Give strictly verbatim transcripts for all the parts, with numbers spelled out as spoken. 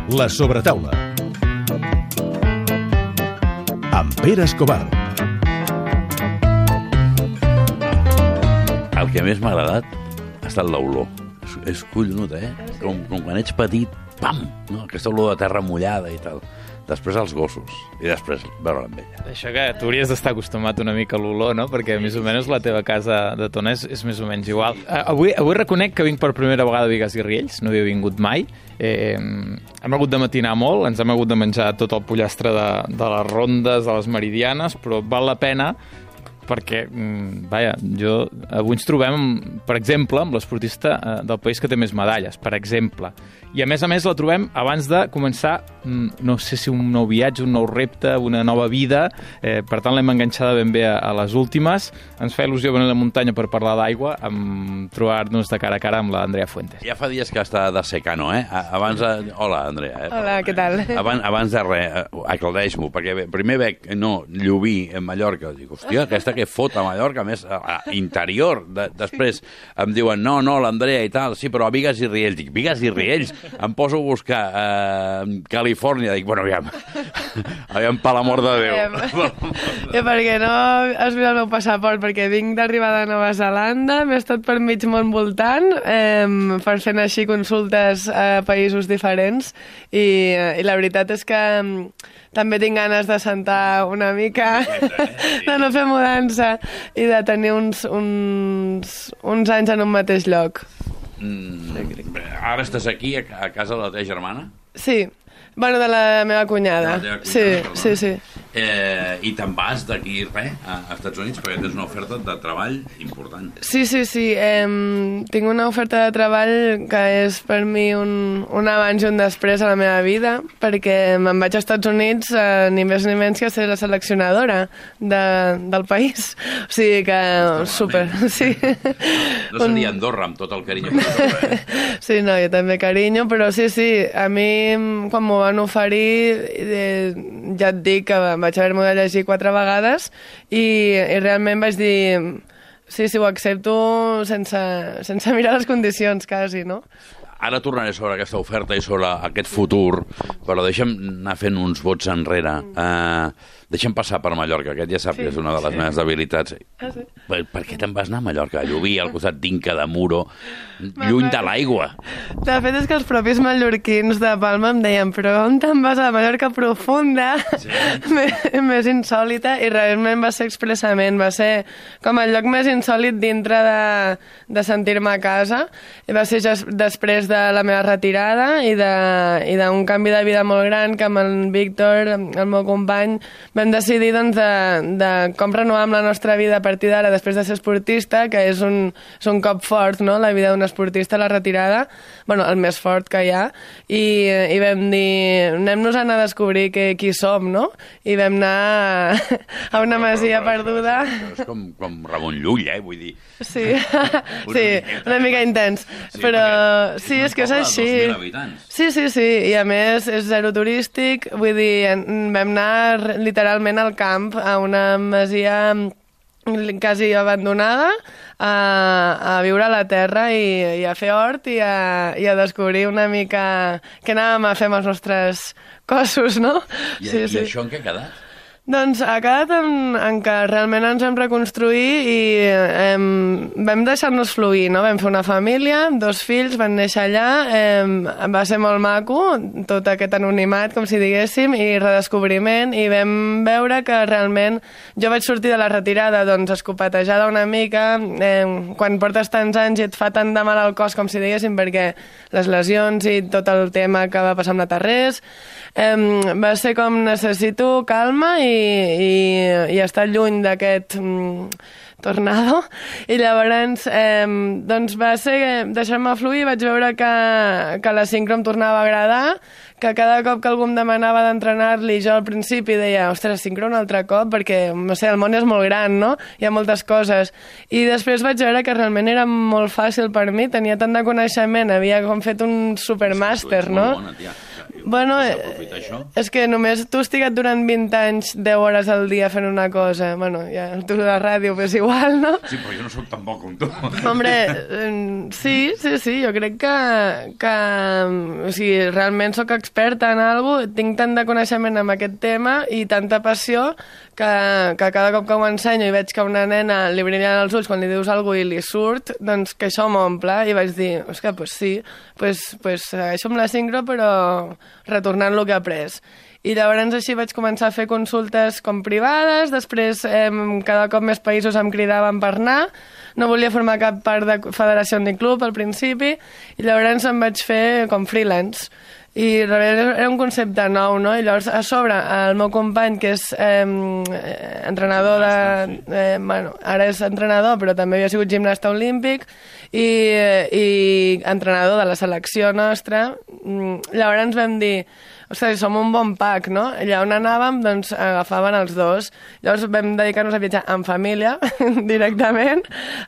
La sobretaula. Amb Pere Escobar. El que més m'ha agradat ha estat l'olor. És, és collonut, eh? Com, com quan ets petit, pam! No? Aquesta olor de terra mullada i tal. Després els gossos, i després veure amb ella. Això que tu hauries d'estar acostumat una mica a l'olor, no? Perquè més o menys la teva casa de Tona és, és més o menys igual. Uh, avui, avui reconec que vinc per primera vegada a Bigues i Riells, no havia vingut mai. Eh, hem hagut de matinar molt, ens hem hagut de menjar tot el pollastre de, de les rondes, de les meridianes, però val la pena perquè, vaja, jo, avui ens trobem, per exemple, amb l'esportista del país que té més medalles, per exemple. I, a més a més, la trobem abans de començar, no sé si un nou viatge, un nou repte, una nova vida. Eh, per tant, l'hem enganxada ben bé a, a les últimes. Ens fa il·lusió venir a la muntanya per parlar d'aigua, amb trobar-nos de cara a cara amb l'Andrea Fuentes. Ja fa dies que està de secano, eh? Abans de... Hola, Andrea. Eh? Hola, què tal? Abans, abans de res, aclareix-m'ho, perquè primer veig, no, Llubí, en Mallorca, dic, hòstia, aquesta que fot a Mallorca, més a, a interior. De, després em diuen, no, no, l'Andrea i tal, sí, però a Bigues i Riells. Dic, Bigues i Riells? Em poso a buscar eh, Califòrnia. Dic, bueno, aviam, aviam, per l'amor de Déu. I perquè no has vist el meu passaport, perquè vinc d'arribada de Nova Zelanda, m'he estat per mig món voltant, eh, per fent així consultes a països diferents, i, i la veritat és que també tinc ganes de sentar una mica, de no fer mudança i de tenir uns, uns, uns anys en un mateix lloc. Mm, ara estàs aquí, a, a casa de la teva germana? Sí, bueno, de la meva cunyada. De la teva cunyada, sí, perdona. sí, sí. Eh, I te'n vas d'aquí, res, a Estats Units, perquè tens una oferta de treball important. Sí, sí, sí. Eh, tinc una oferta de treball que és per mi un, un abans i un després a la meva vida, perquè me'n vaig als Estats Units eh, ni més ni menys que ser la seleccionadora de, del país. O sigui que... super, sí. No seria Andorra, amb tot el carinyo que t'ho, eh? Sí, no, jo també carinyo, però sí, sí, a mi quan m'ho van oferir eh, ja et dic que vaig haver-m'ho de llegir quatre vegades i, i realment vaig dir sí, sí, ho accepto sense, sense mirar les condicions, quasi, no? Ara tornaré sobre aquesta oferta i sobre aquest futur, però deixa'm anar fent uns vots enrere. Uh, deixa'm passar per Mallorca, aquest ja sap sí, que és una de les sí. meves debilitats. Ah, sí. per, per què te'n vas anar a Mallorca? A Llubí, al costat d'Inca, de Muro, lluny de l'aigua. De fet és que els propis mallorquins de Palma em deien, però on te'n vas a Mallorca profunda, sí. més, més insòlita, i realment va ser expressament, va ser com el lloc més insòlit dintre de, de sentir-me a casa, i va ser ja després de la meva retirada i d'un canvi de vida molt gran que amb el Víctor, el meu company, vam decidir doncs, de, de com renovar amb la nostra vida a partir d'ara després de ser esportista, que és un, és un cop fort, no?, la vida d'un esportista, la retirada, bueno, el més fort que hi ha, i, i vam dir, anem-nos a anar a descobrir que, qui som, no? I vam anar a, a una masia però, però, perduda. És com, com Ramon Llull, eh? Vull dir... Sí, sí, una mica intens, sí, però sí, és que és així. Sí, sí, sí, i a més és zero turístic, vull dir, vam anar literalment al camp, a una masia quasi abandonada, a, a viure a la terra i, i a fer hort i a, i a descobrir una mica què anàvem a fer amb els nostres cossos, no? I, sí, i sí. això en què ha quedat? Doncs ha quedat en, en que realment ens hem reconstruït i eh, vam deixar-nos fluir, no? Vam fer una família, dos fills, van néixer allà, eh, va ser molt maco, tot aquest anonimat, com si diguéssim, i redescobriment, i vam veure que realment jo vaig sortir de la retirada doncs escopatejada una mica, eh, quan portes tants anys i et fa tant de mal al cos, com si diguéssim, perquè les lesions i tot el tema que va passar amb la Tarrés, eh, va ser com necessito calma i i, i estar lluny d'aquest mm, tornado, i llavors eh, doncs va ser deixar-me fluir, vaig veure que, que la sincro em tornava a agradar, que cada cop que algú em demanava d'entrenar-li, jo al principi deia, ostres, sincro un altre cop, perquè no sé, el món és molt gran, no? Hi ha moltes coses, i després vaig veure que realment era molt fàcil per mi, tenia tant de coneixement, havia com fet un supermàster, no? Bona, tia. Bueno, s'aprofita això? És que només tu has trigat durant vint anys deu hores al dia fent una cosa. Bueno, ja, tu a la ràdio és igual, no? Sí, però jo no soc tan bo com tu. Hombre, sí, sí, sí, jo crec que, que o sigui, realment sóc experta en alguna cosa, tinc tant de coneixement en aquest tema i tanta passió que, que cada cop que ho ensenyo i veig que a una nena li brillen els ulls quan li dius alguna cosa i li surt, doncs que això m'omple, i vaig dir, és que pues sí, pues, pues segueixo amb la sincro però retornant el que he après. I llavors així vaig començar a fer consultes com privades, després eh, cada cop més països em cridaven per anar, no volia formar cap part de federació ni club al principi, i llavors em vaig fer com freelance. I era un concepte nou, no? I llavors, a sobre, el meu company, que és eh, entrenador de... Eh, bueno, ara és entrenador, però també havia sigut gimnasta olímpic i, i entrenador de la selecció nostra. Llavors ens vam dir, ostres, som un bon pack, no? I allà on anàvem, doncs, agafaven els dos. Llavors vam dedicar-nos a viatjar en família, directament.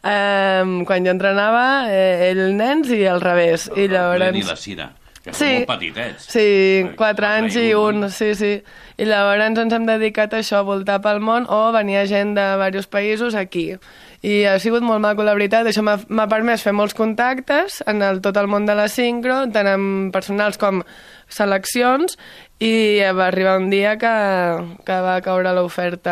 Eh, quan jo entrenava, eh, ell nens i al revés. I llavors... Ni la Cira. Que sí, són molt petitets. Sí, quatre anys i un, sí, sí. I llavors ens hem dedicat a això, a voltar pel món, o venia gent de diversos països aquí. I ha sigut molt maco, la veritat. Això m'ha permès fer molts contactes en el, tot el món de la sincro, tant en personals com seleccions, i va arribar un dia que, que va caure l'oferta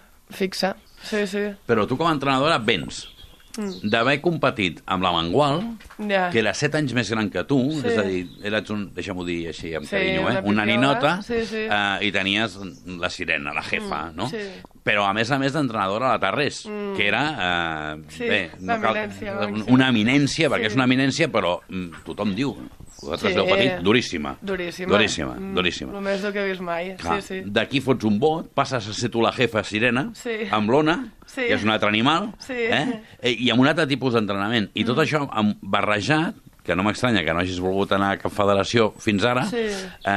fixa. Sí, sí. Però tu com a entrenadora vens mm. d'haver competit amb la Mangual, ja. que era set anys més gran que tu, sí. és a dir, eres un, deixa'm-ho dir així amb sí, carinyo, eh? una, una ninota, sí, sí. Eh, i tenies la sirena, la jefa, mm, no? Sí. Però a més a més d'entrenadora a la Tarrés, mm. que era eh, sí, bé, no cal, una, una eminència, perquè sí. és una eminència, però mm, tothom diu, vosaltres sí. heu patit, duríssima. Duríssima. Duríssima, mm, duríssima. El més del que he vist mai, Clar, sí, sí. D'aquí fots un bot, passes a ser tu la jefa sirena, sí. amb l'Ona, sí. que és un altre animal, sí. eh? i amb un altre tipus d'entrenament. I tot mm. això amb barrejat, que no m'estranya que no hagis volgut anar a cap federació fins ara, sí. eh,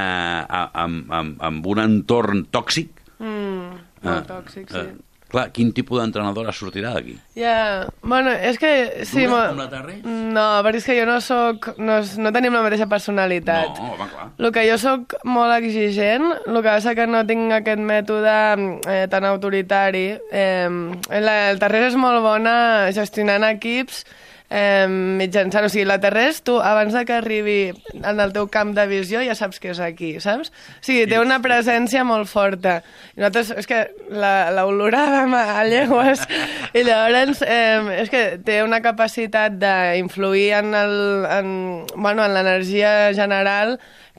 amb, amb, amb un entorn tòxic. Mm, molt eh, tòxic, sí. Eh, clar, quin tipus d'entrenadora sortirà d'aquí? Ja, yeah. Bueno, és que... Sí, Dura com la Tarrés? No, perquè és que jo no soc... No, no tenim la mateixa personalitat. No, home, clar. El que jo soc molt exigent, el que passa que no tinc aquest mètode eh, tan autoritari. Eh, la, el Tarrés és molt bona gestionant equips, Eh, mitjançant, o sigui, la Terrés, tu abans de que arribi en el teu camp de visió ja saps que és aquí, saps? O sigui, té una presència molt forta. I nosaltres, és que l'oloràvem a llegües, i llavors eh, és que té una capacitat d'influir en el, en, bueno, en l'energia general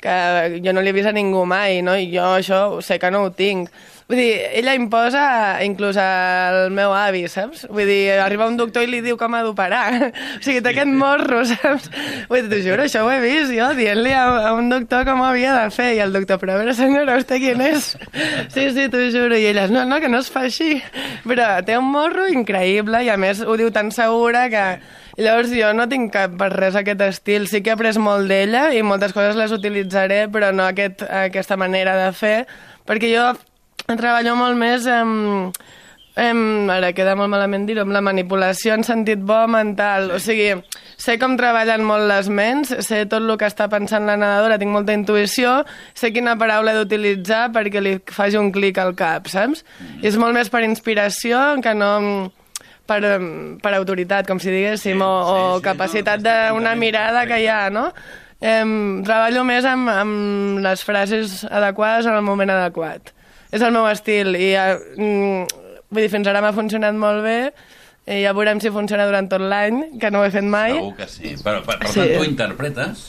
que jo no li he vist a ningú mai, no? I jo això sé que no ho tinc. Vull dir, ella imposa inclús al meu avi, saps? Vull dir, arriba un doctor i li diu com ha d'operar. O sigui, té aquest morro, saps? Vull dir, t'ho juro, això ho he vist jo, dient-li a, a un doctor com ho havia de fer. I el doctor, però a veure, senyora, vostè quin és? Sí, sí, t'ho juro. I ella, no, no, que no es fa així. Però té un morro increïble i a més ho diu tan segura que... I llavors jo no tinc cap per res aquest estil. Sí que he après molt d'ella i moltes coses les utilitzaré, però no aquest, aquesta manera de fer, perquè jo treballo molt més amb, amb, ara queda molt malament dir-ho, amb la manipulació en sentit bo mental. O sigui, sé com treballen molt les ments, sé tot el que està pensant la nedadora, tinc molta intuïció, sé quina paraula he d'utilitzar perquè li faci un clic al cap, saps? I és molt més per inspiració que no... Per, per autoritat, com si diguéssim, sí, o, o sí, sí, capacitat no, d'una mirada que hi ha, no? Eh, treballo més amb, amb les frases adequades en el moment adequat. És el meu estil, i eh, vull dir, fins ara m'ha funcionat molt bé, i ja veurem si funciona durant tot l'any, que no ho he fet mai. Segur que sí. Però, per, per sí. tant, tu interpretes...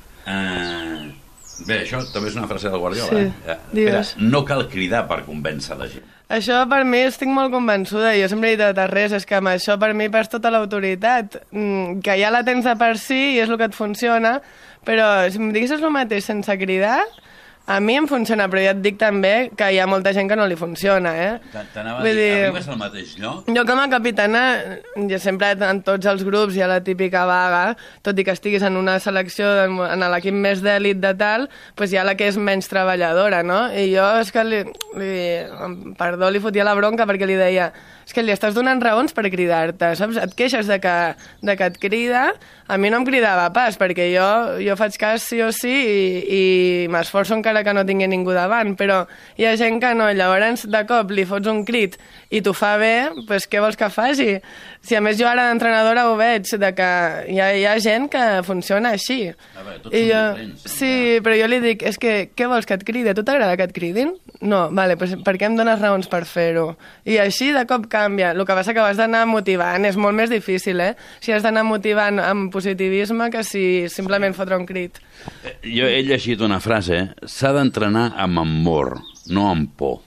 Eh... Bé, això també és una frase del Guardiola, sí. eh? Era, no cal cridar per convèncer la gent. Això per mi estic molt convençuda, jo sempre he dit de res, és que amb això per mi perds tota l'autoritat, que ja la tens de per si i és el que et funciona, però si em diguessis el mateix sense cridar, A mi em funciona, però ja et dic també que hi ha molta gent que no li funciona, eh? T'anava a dir, arribes al mateix lloc? Jo com a capitana, jo sempre en tots els grups hi ha la típica vaga, tot i que estiguis en una selecció, en l'equip més d'èlit de tal, doncs hi ha la que és menys treballadora, no? I jo és que li, li, perdó, li fotia la bronca perquè li deia és que li estàs donant raons per cridar-te, saps? Et queixes de que, de que et crida, a mi no em cridava pas, perquè jo, jo faig cas sí o sí i, i m'esforço encara que no tingui ningú davant, però hi ha gent que no, llavors de cop li fots un crit i t'ho fa bé, doncs què vols que faci? Si a més jo ara d'entrenadora ho veig, de que hi ha, hi ha gent que funciona així. A veure, tots I són jo, diferents. sí, però jo li dic, és que què vols que et cridi? A tu t'agrada que et cridin? No, vale, doncs per què em dones raons per fer-ho? I així de cop canvia. El que passa que has d'anar motivant, és molt més difícil, eh? Si has d'anar motivant amb positivisme que si simplement fotre un crit. Jo he llegit una frase, s'ha d'entrenar amb amor, no amb por.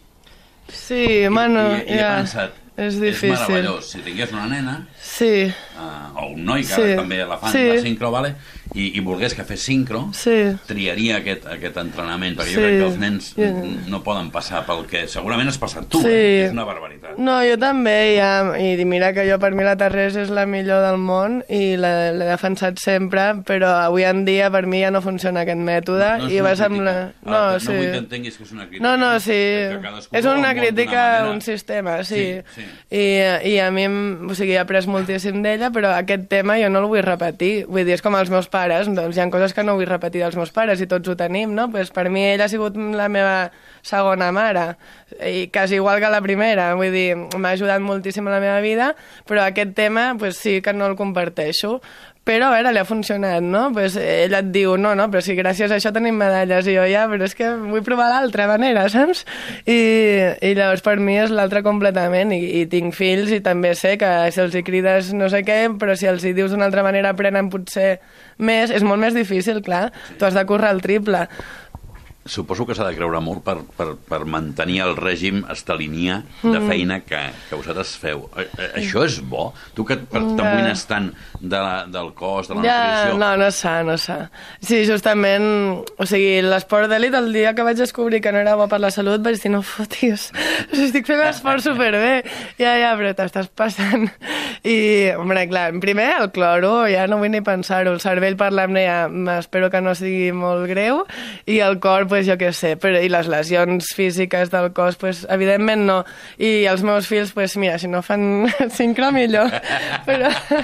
Sí, bueno, I, i, i ja, he pensat, és difícil. és meravellós, si tingués una nena, sí, uh, o un noi, que sí, ara també la fan, sí, la sincro, vale? I, i volgués que fes sincro, sí, triaria aquest, aquest entrenament, perquè sí, jo crec que els nens yeah, no poden passar pel que segurament has passat tu, sí, eh? És una barbaritat. No, jo també, ja, i mira que jo per mi la Terrés és la millor del món i l'he defensat sempre, però avui en dia per mi ja no funciona aquest mètode. No, no i és vas una amb la... crítica, no, ah, sí, no vull que entenguis que és una crítica. no, no, sí, que cadascú és vol una d'una crítica a manera. un sistema, sí, Sí, sí. I, i a mi, o sigui, he après moltíssim d'ella, però aquest tema jo no el vull repetir, vull dir, és com els meus pares, doncs hi ha coses que no vull repetir dels meus pares i tots ho tenim, no? Pues per mi ella ha sigut la meva segona mare, i quasi igual que la primera, vull dir, m'ha ajudat moltíssim a la meva vida, però aquest tema pues, sí que no el comparteixo. Però, a veure, li ha funcionat, no? Pues ella et diu, no, no, però si gràcies a això tenim medalles, i jo ja, però és que vull provar l'altra manera, saps? I, i llavors per mi és l'altra completament, i, i tinc fills i també sé que si els hi crides no sé què, però si els hi dius d'una altra manera aprenen potser més, és molt més difícil, clar, tu has de córrer el triple. Suposo que s'ha de creure molt per, per, per mantenir el règim estalinià de feina que, que vosaltres feu. A, a, això és bo? Tu que t'amoïnes tant de la, del cos, de la ja, nutrició... No, no sa, no sa. Sí, justament, o sigui, l'esport d'elit, el dia que vaig descobrir que no era bo per la salut, vaig dir, no fotis, o sigui, estic fent l'esport superbé. Ja, ja, però t'estàs passant. I, home, clar, primer el cloro, ja no vull ni pensar-ho, el cervell per l'apnea, espero que no sigui molt greu, i el cor, pues, jo què sé, però, i les lesions físiques del cos, pues, evidentment no. I els meus fills, pues, mira, si no fan sincro, millor. Però...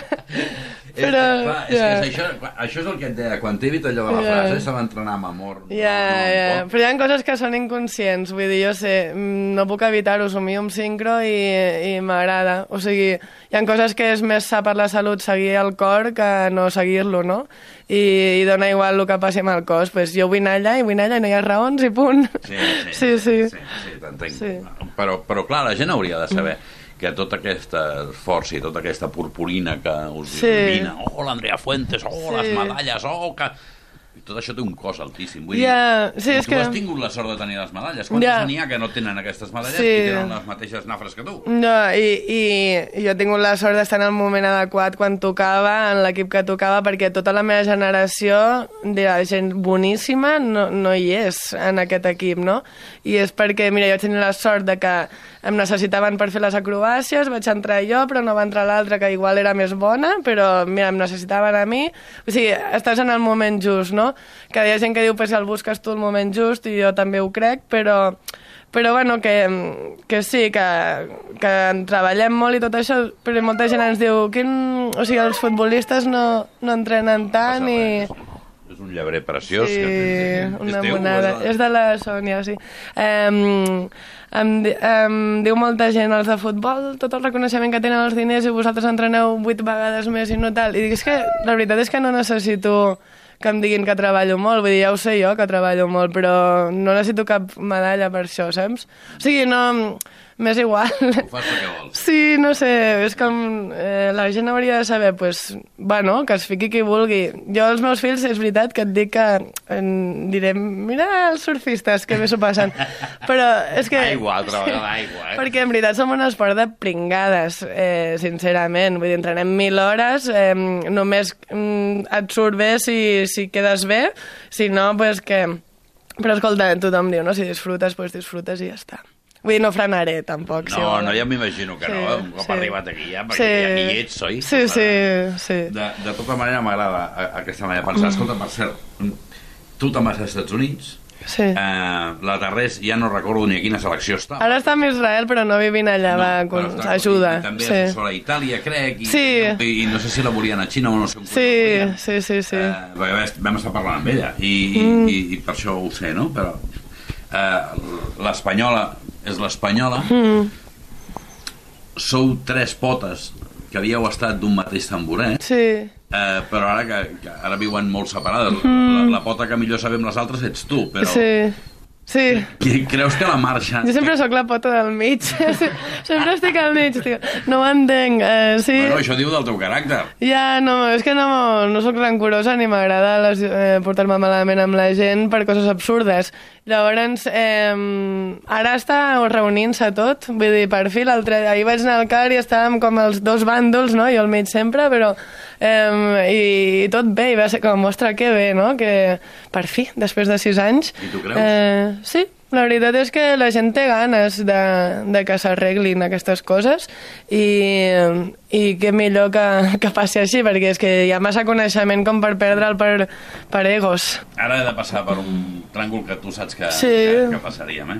És, però, clar, és ja. que és això, això és el que et deia, quan t'he dit allò de la Ja. frase, s'ha d'entrenar amb amor. Ja, no, no, ja, no, però hi ha coses que són inconscients, vull dir, jo sé, no puc evitar-ho, somio un sincro i, i m'agrada, o sigui, hi ha coses que és més sa per la salut seguir el cor que no seguir-lo, no? I, i dona igual el que passi amb el cos, pues jo vull anar allà i vull anar allà i no hi ha raons i punt. Sí, sí, sí, sí. sí, sí t'entenc. Sí. Però, però clar, la gent hauria de saber que tota aquesta força i tota aquesta purpurina que us Sí. il·lumina, oh, l'Andrea Fuentes, oh, Sí. les medalles, oh, que... I tot això té un cost altíssim. Vull Ja, dir, sí, i és tu que- has tingut la sort de tenir les medalles. Quantes Ja. n'hi ha que no tenen aquestes medalles Sí. i tenen les mateixes nafres que tu? No, i, i, i jo he tingut la sort d'estar en el moment adequat quan tocava, en l'equip que tocava, perquè tota la meva generació de gent boníssima no, no hi és en aquest equip, no? I és perquè, mira, jo vaig tenir la sort de que em necessitaven per fer les acrobàcies, vaig entrar jo, però no va entrar l'altra, que igual era més bona, però, mira, em necessitaven a mi. O sigui, estàs en el moment just, no? Que hi ha gent que diu que si el busques tu el moment just, i jo també ho crec, però... Però, bueno, que, que sí, que, que treballem molt i tot això, però molta gent ens diu quin... o sigui, els futbolistes no, no entrenen tant i... És un llebrer preciós. Sí, que... una és teu, monada. és de- És de la Sònia, sí. Um, em, di- em diu molta gent, els de futbol, tot el reconeixement que tenen els diners i vosaltres entreneu vuit vegades més i no tal. I dic, és que la veritat és que no necessito que em diguin que treballo molt, vull dir, ja ho sé jo que treballo molt, però no necessito cap medalla per això, saps? O sigui, no... M'és igual. Ho fas perquè vols. Sí, no sé, és com... Eh, la gent hauria de saber, pues, bueno, que es fiqui qui vulgui. Jo, als meus fills, és veritat que et dic que en diré, mira els surfistes, que bé s'ho passen. Però és que... Aigua, altra vegada aigua, eh? Perquè en veritat som un esport de pringades, eh, sincerament. Vull dir, entrenem mil hores, eh, només mm, et surt bé si, si quedes bé, si no, pues que... Però escolta, tothom diu, no? Si disfrutes, doncs disfrutes i ja està. Vull dir, no frenaré, tampoc. Si No, volen. no, ja m'imagino que Sí, no, un cop sí. arribat aquí ja, perquè Sí. ja hi ets, oi? Sí, sí, sí. De, de tota manera m'agrada a- aquesta manera de pensar. Escolta, per cert, tu te'n vas als Estats Units, Sí. eh, la Tarrés ja no recordo ni a quina selecció està. Ara està a Israel, però no vivint allà, va, però con... està- ajuda. I, i també Sí. és sola a Itàlia, crec, i, Sí. i, i no sé si la volien a Xina o no sé on Sí, volien. sí, sí, sí. Eh, perquè vam- vam estar parlant amb ella i, Mm. i, i, i per això ho sé, no? Però eh, l'espanyola és l'espanyola. Mm. Sou tres potes que havíeu estat d'un mateix tamboret, Sí. eh, però ara que, que ara viuen molt separades. La, la pota que millor sabem les altres ets tu, però Sí. Sí. qui- creus que la marxa... Jo sempre sóc la pota del mig. Sempre estic al mig. Estic... No ho entenc. Eh, sí. Bueno, això diu del teu caràcter. Ja, no, és que no, no sóc rancorosa ni m'agrada les- eh, portar-me malament amb la gent per coses absurdes. Llavors, eh, ara està reunint-se tot. Vull dir, per fi, l'altre... ahir vaig anar al car i estàvem com els dos bàndols, no? Jo al mig sempre, però... Eh, i, I tot bé, i va ser com, ostres, que bé, no? Que per fi, després de sis anys... I tu creus? Eh, sí, la veritat és que la gent té ganes de, de que s'arreglin aquestes coses i, i que millor que, que passi així, perquè és que hi ha massa coneixement com per perdre'l per, per egos. Ara he de passar per un tràngol que tu saps que, Sí. que, que passaríem, eh?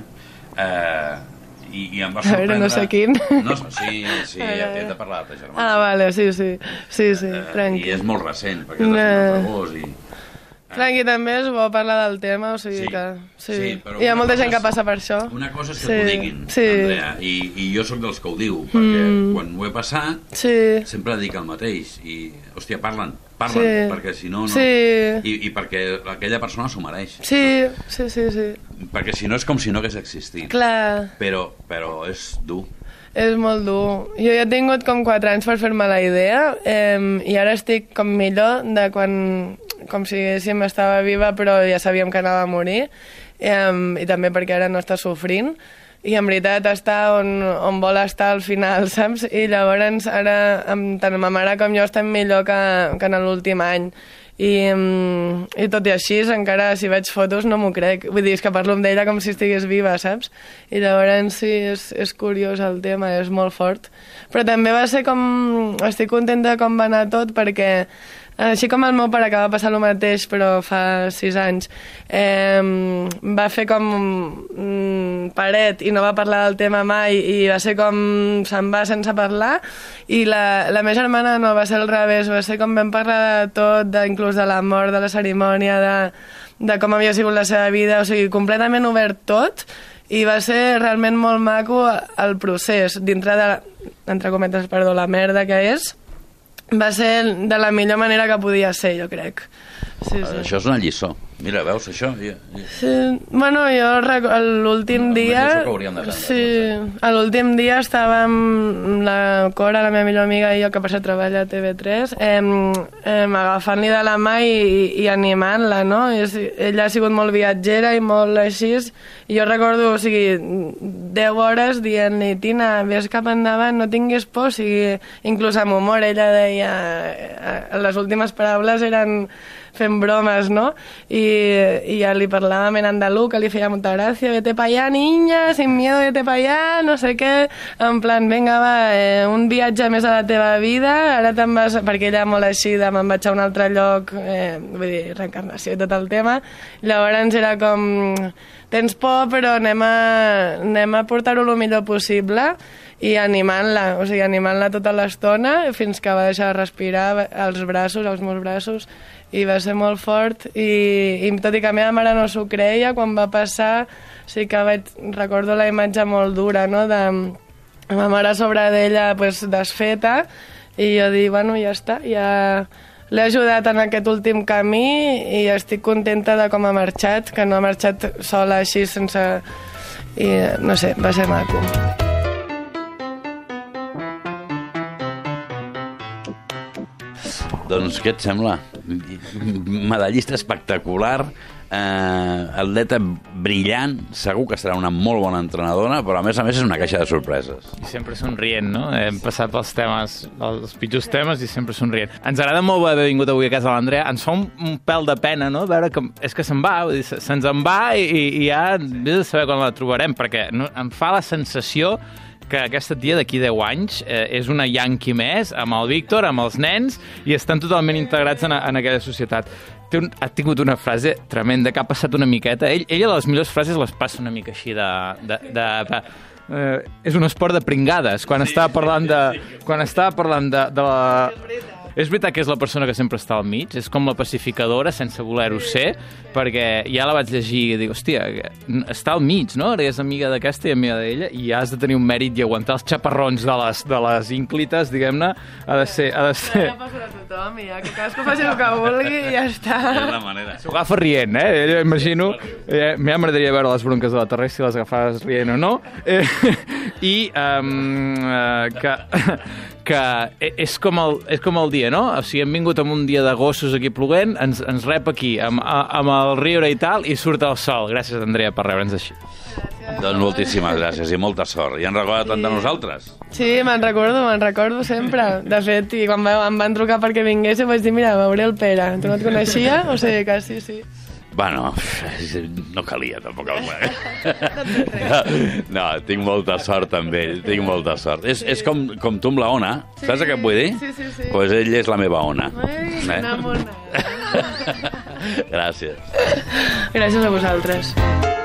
eh i, i em va A veure, sorprendre... no sé quin. No, sí, sí, A veure. he de parlar de ta germana. Ah, vale, sí, sí, sí, sí, Eh, I tranqui. és molt recent, perquè és de No. finals d'agost i... Tranqui, també és bo parlar del tema, o sigui Sí, que... Sí, sí, però hi ha una molta cosa gent que és- passa per això. Una cosa és que Sí, t'ho diguin, sí. Andrea, i, i jo sóc dels que ho diu, perquè Mm. quan ho he passat Sí, sempre dic el mateix, i, hòstia, parlen, parlen, Sí. perquè si no, no... Sí. I, I perquè aquella persona s'ho mereix, sí, sí, sí, sí. perquè si no és com si no hagués existit, Clar. però, però és dur. És molt dur. Jo ja he tingut com quatre anys per fer-me la idea eh, i ara estic com millor de quan, com si diguéssim, estava viva però ja sabíem que anava a morir eh, i també perquè ara no està sofrint i en veritat està on, on vol estar al final, saps? I llavors ara amb, tant ma mare com jo estem millor que, que en l'últim any. I, mm, i tot i així, encara si veig fotos no m'ho crec. Vull dir, és que parlo amb ella com si estigués viva, saps? I llavors sí, és, és curiós el tema, és molt fort. Però també va ser com... Estic contenta de com va anar tot perquè així com el meu pare que va passar el mateix però fa sis anys eh, va fer com mm, paret i no va parlar del tema mai i va ser com se'n va sense parlar i la, la meva germana no, va ser al revés, va ser com vam parlar de tot, de, inclús de la mort, de la cerimònia, de, de com havia sigut la seva vida, o sigui, completament obert tot i va ser realment molt maco el procés dintre de, entre cometes, perdó, la merda que és. Va ser de la millor manera que podia ser, jo crec. Sí, sí. Això és una lliçó. Mira, veus això? Ja, ja. Sí, bueno, jo rec- l'últim Una dia... lliçó que hauríem d'aprendre, Sí, a l'últim dia estàvem la Cora, la meva millor amiga i jo, que per això treballa a T V tres, eh, eh, agafant-li de la mà i, i animant-la, no? I, és- ella ha sigut molt viatgera i molt així, i jo recordo, o sigui, deu hores dient-li, Tina, vés cap endavant, no tinguis por, o sigui, inclús amb humor, ella deia, eh, les últimes paraules eren fent bromes, ¿no? Y, y ya le parlàvem en andalú, que li feia molta gràcia, vete pa allá, niña, sin miedo, vete pa allá, no sé què, en plan, vinga, va, eh, un viatge més a la teva vida, ara te'n vas, perquè ella molt així de me'n vaig a un altre lloc, eh, vull dir, reencarnació i tot el tema, llavors era com, tens por, però anem a, anem a portar-ho el millor possible, i animant-la, o sigui, animant-la tota l'estona fins que va deixar de respirar els braços, els meus braços, i va ser molt fort, i, i tot i que la meva mare no s'ho creia, quan va passar sí que vaig, recordo la imatge molt dura, no?, de la mare sobre d'ella pues, desfeta, i jo dic, bueno, ja està, ja l'he ajudat en aquest últim camí i estic contenta de com ha marxat, que no ha marxat sola així sense... i no sé, va ser maco. Doncs què et sembla? Medallista espectacular, eh, atleta brillant, segur que serà una molt bona entrenadora, però a més a més és una caixa de sorpreses. I sempre somrient, no? Hem passat pels temes, els pitjors temes i sempre somrient. Ens agrada molt haver vingut avui a casa de l'Andrea. Ens fa un, un pèl de pena, no? Veure que és que se'n va, vull dir, se'ns en va i, i ja hem de saber quan la trobarem, perquè no, em fa la sensació que aquesta tia d'aquí deu anys eh, és una yanqui més, amb el Víctor, amb els nens, i estan totalment integrats en, en aquella societat. Té un, ha tingut una frase tremenda que ha passat una miqueta. Ell, ella les millors frases les passa una mica així de... de, de, de eh, és un esport de pringades. Quan sí, estava parlant de... Quan estava parlant de, de la... És veritat que és la persona que sempre està al mig, és com la pacificadora sense voler-ho ser, perquè ja la vaig llegir i dic, hòstia, està al mig, no? Ara és amiga d'aquesta i amiga d'ella, i has de tenir un mèrit i aguantar els xaparrons de les, de les ínclites, diguem-ne, ha de ser... Ha de ser... Ja passa a tothom, ja, que cadascú faci el que vulgui i ja està. És la manera. S'ho agafa rient, eh? Jo imagino... Eh, ja m'agradaria veure les bronques de la Terrés, si les agafaves rient o no. Eh, I um, eh, que... que és com, el, és com el dia, no? O sigui, hem vingut amb un dia de gossos aquí ploguent, ens, ens rep aquí, amb, amb el riure i tal, i surt el sol. Gràcies, Andrea, per rebre'ns així. Gràcies. Doncs moltíssimes gràcies i molta sort. I han recordat tant de nosaltres? Sí, me'n recordo, me'n recordo sempre. De fet, i quan em van trucar perquè vingués, vaig dir, mira, veuré el Pere. Tu no et coneixia? O sigui que sí, sí. Bueno, no calia tampoc el no, no, tinc molta sort també, tinc molta sort. És, és com, com tu amb la Ona, sí, saps què et vull dir? Sí, sí, sí. Pues ell és la meva Ona. Ai, eh? enamorada. Gràcies. Gràcies a vosaltres.